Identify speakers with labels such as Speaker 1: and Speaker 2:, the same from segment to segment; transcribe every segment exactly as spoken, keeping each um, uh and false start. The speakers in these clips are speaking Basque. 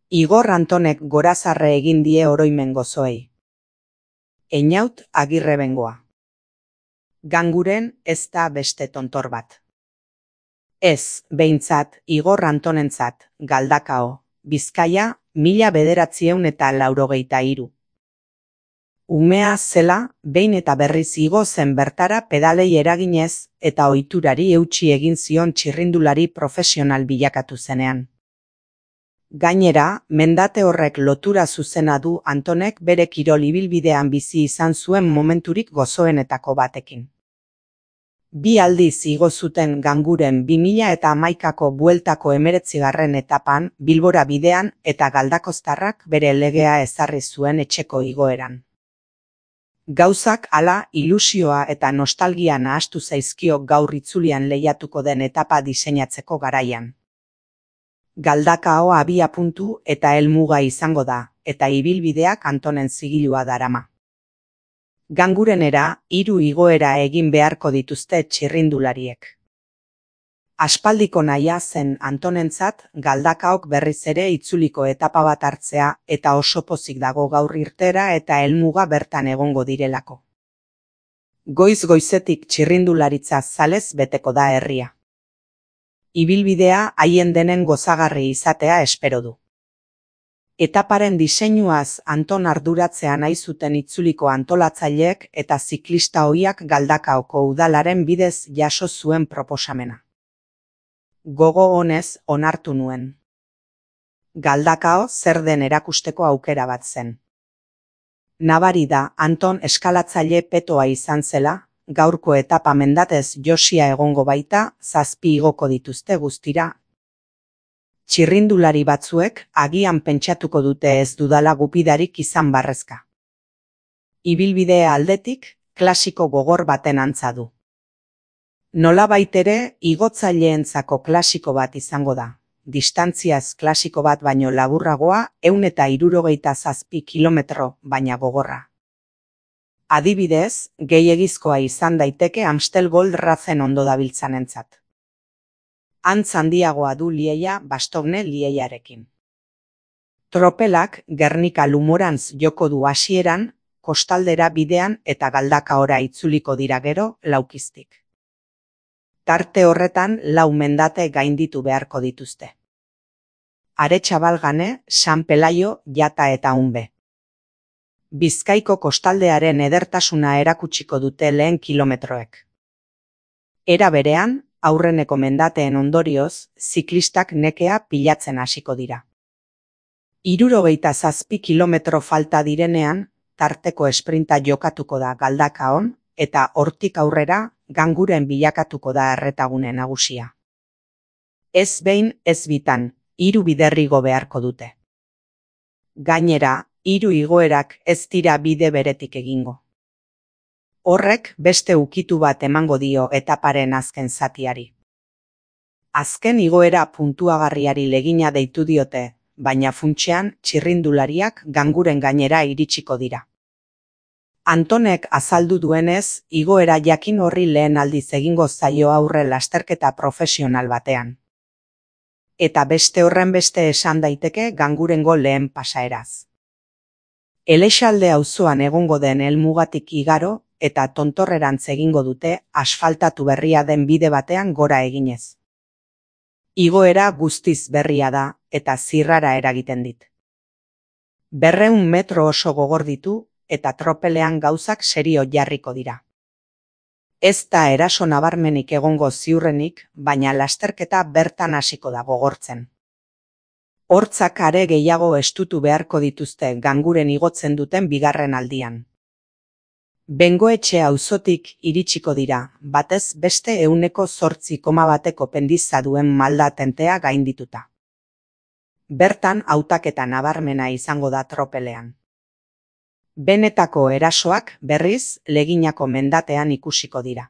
Speaker 1: Igor Antonek gorazarre egin die oroimen gozoei. Einaut Agirre Bengoa. Ganguren ez da beste tontor bat. Ez, behintzat, Igor Antonentzat, Galdakao, Bizkaia, mila bederatzieun eta laurogeita hiru. Umea zela, behin eta berriz igo zen bertara pedalei eraginez eta ohiturari eutsi egin zion txirrindulari profesional bilakatu zenean. Gainera, mendate horrek lotura zuzena du Antonek bere kirol ibilbidean bizi izan zuen momenturik gozoenetako batekin. Bi aldiz igo zuten Ganguren bi mila eta hamaikako bueltako hemeretzigarren etapan Bilbora bidean eta galdakoztarrak bere legea ezarri zuen etxeko igoeran. Gauzak hala ilusioa eta nostalgia nahastu zaizkio gaur itzulian lehiatuko den etapa diseinatzeko garaian. Galdakao abiapuntu eta helmuga izango da, eta ibilbideak Antonen zigilua darama. Gangurenera, hiru igoera egin beharko dituzte txirrindulariek. Aspaldiko nahia zen Antonentzat Galdakaok berriz ere itzuliko etapa bat hartzea eta oso pozik dago gaur irtera eta helmuga bertan egongo direlako. Goiz goizetik txirrindularitza zalez beteko da herria. Ibilbidea haien denen gozagarri izatea espero du. Etaparen diseinuaz Anton arduratzea nahi zuten itzuliko antolatzaileek eta ziklista ohiak Galdakaoko udalaren bidez jaso zuen proposamena. Gogo honez onartu nuen. Galdakao zer den erakusteko aukera bat zen. Nabari da Anton eskalatzaile petoa izan zela, gaurko etapa mendatez josia egongo baita, zazpi igoko dituzte guztira. Txirrindulari batzuek agian pentsatuko dute ez dudala gupidarik izan barrezka. Ibilbidea aldetik, klasiko gogor baten antza du. Nolabait ere, igotzaileentzako klasiko bat izango da. Distantziaz klasiko bat baino laburragoa, ehun eta hirurogeita zazpi kilometro baina gogorra. Adibidez, gehiegizkoa izan daiteke Amstel Gold Racen ondo dabiltzanentzat. Antz handiagoa du Lieia Bastogne Lieiarekin. Tropelak Gernika Lumorantz joko du hasieran, kostaldera bidean eta Galdakaora itzuliko dira gero laukiztik. Tarte horretan lau mendate gainditu beharko dituzte. Aretxabalgane, San Pelaio, Jata eta Unbe. Bizkaiko kostaldearen edertasuna erakutsiko dute lehen kilometroek. Era berean, aurreneko mendateen ondorioz, ziklistak nekea pilatzen hasiko dira. Hirurogeita zazpi kilometro falta direnean, tarteko esprinta jokatuko da Galdakaon, eta hortik aurrera, Ganguren bilakatuko da erretagune nagusia. Ez behin, ez bitan, hiru biderrigo beharko dute. Gainera, hiru igoerak ez dira bide beretik egingo. Horrek beste ukitu bat emango dio etaparen azken zatiari. Azken igoera puntuagarriari legina deitu diote, baina funtsean txirrindulariak Ganguren gainera iritsiko dira. Antonek azaldu duenez, igoera jakin horri lehen aldiz egingo zaio aurre lasterketa profesional batean. Eta beste horren beste esan daiteke Gangurengo lehen pasaeraz. Elexalde auzoan egongo den helmugatik igaro eta tontorrerantz egingo dute asfaltatu berria den bide batean gora eginez. Igoera guztiz berria da eta zirrara eragiten dit. Berreun metro oso gogor ditu eta tropelean gauzak serio jarriko dira. Ez da eraso nabarmenik egongo ziurrenik, baina lasterketa bertan hasiko da gogortzen. Hortzak are gehiago estutu beharko dituzte Ganguren igotzen duten bigarren aldian. Bengoetxe auzotik iritsiko dira, batez beste ehuneko zortzi koma bateko pendiza duen malda tentea gaindituta. Bertan hautaketa nabarmena izango da tropelean. Benetako erasoak berriz Leginako mendatean ikusiko dira.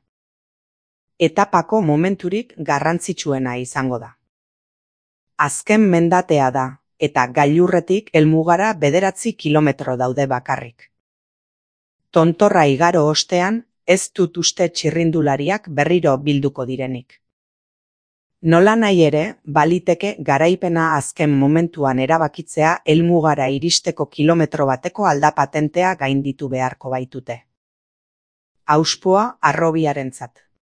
Speaker 1: Etapako momenturik garrantzitsuena izango da. Azken mendatea da, eta gailurretik helmugara bederatzi kilometro daude bakarrik. Tontorra igaro ostean, ez dut uste txirrindulariak berriro bilduko direnik. Nola nahi ere, baliteke garaipena azken momentuan erabakitzea helmugara iristeko kilometro bateko aldapatentea gainditu beharko baitute. Auspoa harrobiarentzat.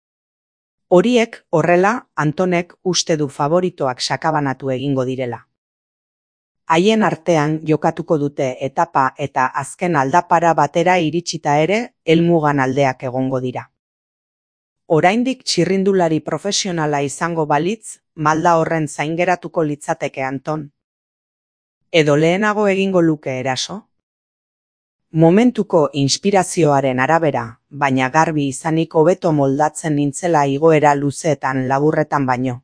Speaker 1: Horiek horrela, Antonek uste du favoritoak sakabanatu egingo direla. Haien artean jokatuko dute etapa eta azken aldapara batera iritsita ere helmugan aldeak egongo dira. Oraindik txirrindulari profesionala izango balitz, malda horren zaingeratuko litzateke Anton. Edo lehenago egingo luke eraso? Momentuko inspirazioaren arabera, baina garbi izanik hobeto moldatzen nintzela igoera luzeetan laburretan baino.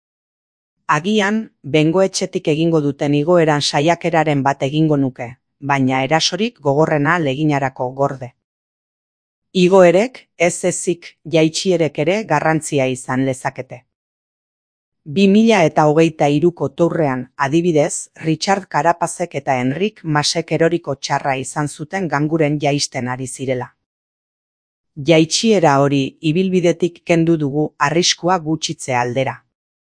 Speaker 1: Agian, bengoetxetik egingo duten igoeran saiakeraren bat egingo nuke, baina erasorik gogorrena leginarako gorde. Igoerek, ez ezik, jaitsierek ere garrantzia izan lezakete. bi mila eta hogeita hiruko tourrean, adibidez, Richard Carapazek eta Enric Masek eroriko txarra izan zuten ganguren jaisten ari zirela. Jaitsiera hori ibilbidetik kendu dugu arriskua gutxitze aldera.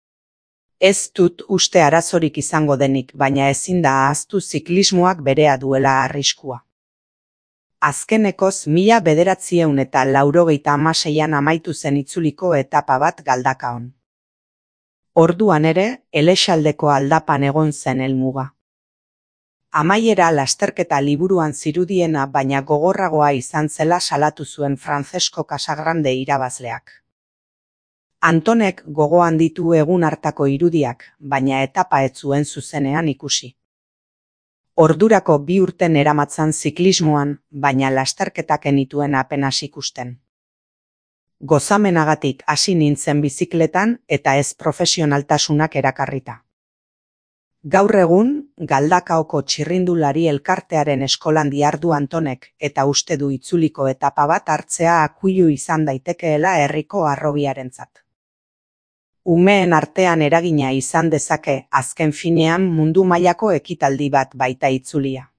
Speaker 1: Ez dut uste arazorik izango denik, baina ezin da ahaztu ziklismoak berea duela arriskua. Azkenekoz mila bederatziehun eta laurogeita hamaseian amaitu zen itzuliko etapa bat galdakaon. Orduan ere, Elexaldeko aldapan egon zen helmuga. Amaiera lasterketa liburuan zirudiena baina gogorragoa izan zela salatu zuen Francesco Casagrande irabazleak. Antonek gogoan ditu egun hartako irudiak, baina etapa ez zuen zuzenean ikusi. Ordurako bi urten eramatzan ziklismoan, baina lasterketak enituen apenas ikusten. Gozamenagatik hasi nintzen bizikletan eta ez profesionaltasunak erakarrita. Gaur egun, Galdakaoko txirrindulari elkartearen eskolan dihardu Antonek eta uste du itzuliko etapa bat hartzea akuilu izan daitekeela herriko harrobiarentzat. Umeen artean eragina izan dezake azken finean mundu mailako ekitaldi bat baita itzulia.